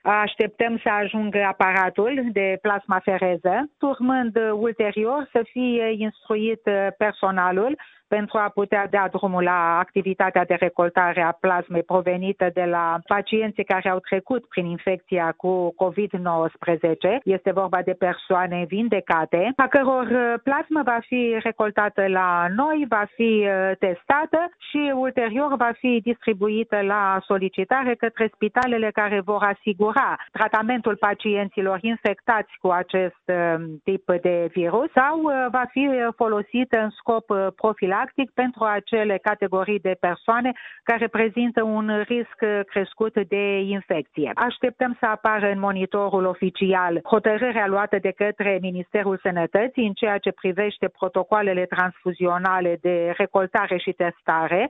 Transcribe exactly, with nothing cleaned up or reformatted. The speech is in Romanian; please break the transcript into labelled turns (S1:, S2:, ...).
S1: Așteptăm să ajungă aparatul de plasmafereză, urmând ulterior să fie instruit personalul pentru a putea da drumul la activitatea de recoltare a plasmei provenită de la pacienții care au trecut prin infecția cu covid nouăsprezece. Este vorba de persoane vindecate, a căror plasmă va fi recoltată la noi, va fi testată și ulterior va fi distribuită la solicitare către spitalele care vor asigura tratamentul pacienților infectați cu acest tip de virus sau va fi folosită în scop profilatic pentru acele categorii de persoane care prezintă un risc crescut de infecție. Așteptăm să apară în monitorul oficial hotărârea luată de către Ministerul Sănătății în ceea ce privește protocoalele transfuzionale de recoltare și testare.